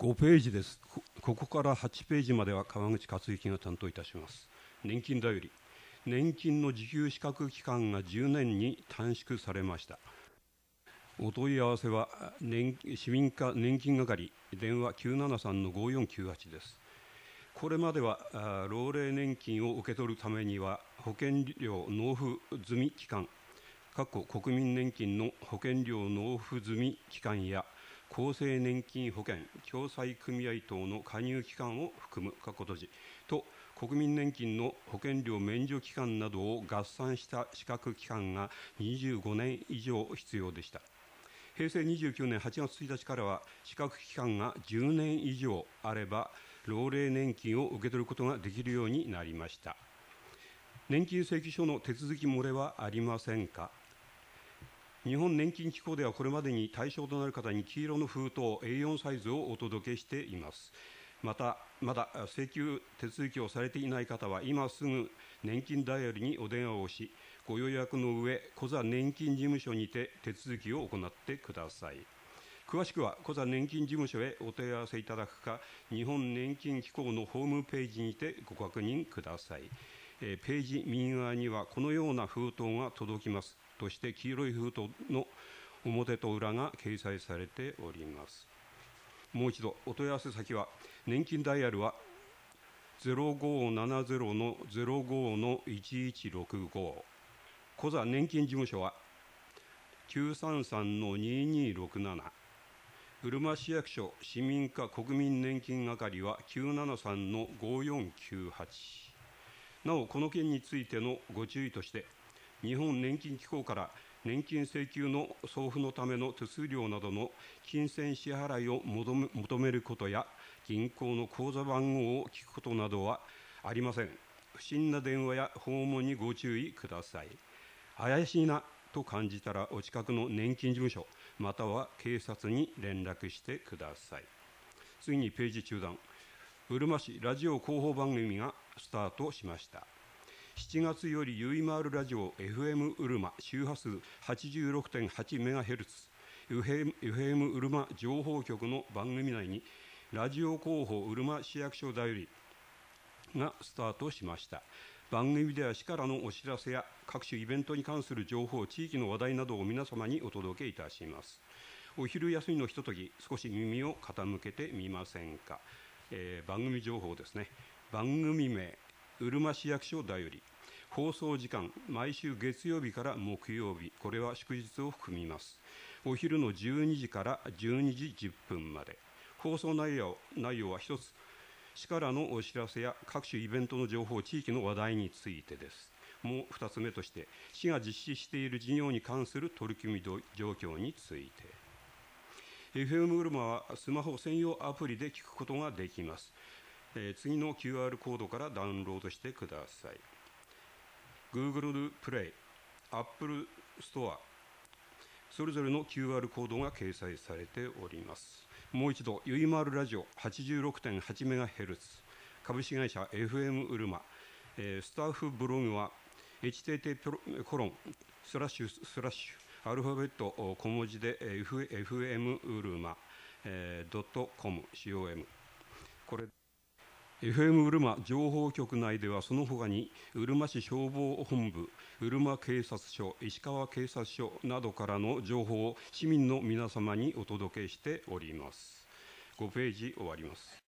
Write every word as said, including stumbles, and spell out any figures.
ごページです。こここからはちページまでは川口克之が担当いたします。年金だより、年金の受給資格期間がじゅうねんに短縮されました。お問い合わせは年市民課年金係電話きゅうななさんのごよんきゅうはちです。これまでは老齢年金を受け取るためには保険料納付済み期間国民年金の保険料納付済み期間や厚生年金保険共済組合等の加入期間を含む閉じと国民年金の保険料免除期間などを合算した資格期間がにじゅうごねん以上必要でした。へいせいにじゅうきゅうねんはちがつついたちからは資格期間がじゅうねん以上あれば老齢年金を受け取ることができるようになりました。年金請求書の手続き漏れはありませんか。日本年金機構ではこれまでに対象となる方に黄色の封筒 エーよん サイズをお届けしています。また、まだ請求手続きをされていない方は今すぐ年金ダイヤルにお電話をし、ご予約の上、コザ年金事務所にて手続きを行ってください。詳しくはコザ年金事務所へお問い合わせいただくか、日本年金機構のホームページにてご確認ください。えー、ページ右側にはこのような封筒が届きますとして黄色い封筒の表と裏が掲載されております。もう一度お問い合わせ先は年金ダイヤルは ゼロごななゼロのゼロごのいちいちろくご、コザ年金事務所はきゅうさんさんのににろくなな、うるま市役所市民課国民年金係はきゅうななさんのごよんきゅうはち。なおこの件についてのご注意として、日本年金機構から年金請求の送付のための手数料などの金銭支払いを求めることや銀行の口座番号を聞くことなどはありません。不審な電話や訪問にご注意ください。怪しいなと感じたらお近くの年金事務所または警察に連絡してください。次にページ中段、うるま市ラジオ広報番組がスタートしました。しちがつよりゆいまーるラジオ エフエム うるま周波数 はちじゅうろくてんはちメガヘルツ エフエム うるま情報局の番組内にラジオ広報うるま市役所だよりがスタートしました。番組では市からのお知らせや各種イベントに関する情報、地域の話題などを皆様にお届けいたします。お昼休みのひととき、少し耳を傾けてみませんか。えー、番組情報ですね。番組名、うるま市役所だより。放送時間、毎週月曜日から木曜日、これは祝日を含みます。お昼のじゅうにじからじゅうにじじゅっぷんまで。放送内容内容は一つ、市からのお知らせや各種イベントの情報、地域の話題についてです。もう二つ目として、市が実施している事業に関する取り組み状況について。エフエム うるまはスマホ専用アプリで聞くことができます。えー、次の キューアール コードからダウンロードしてください。Google プレイ、Apple ストア、それぞれの キューアール コードが掲載されております。もう一度、ゆいまーるラジオ はちじゅうろくてんはちメガヘルツ、株式会社 エフエム うるま、えー、スタッフブログは エイチティーティー コロンスラッシュスラッシュアルファベット小文字で エフエム うるま、えー、ドットコム com。これエフエム うるま情報局内ではその他にうるま市消防本部、うるま警察署、石川警察署などからの情報を市民の皆様にお届けしております。ごページ終わります。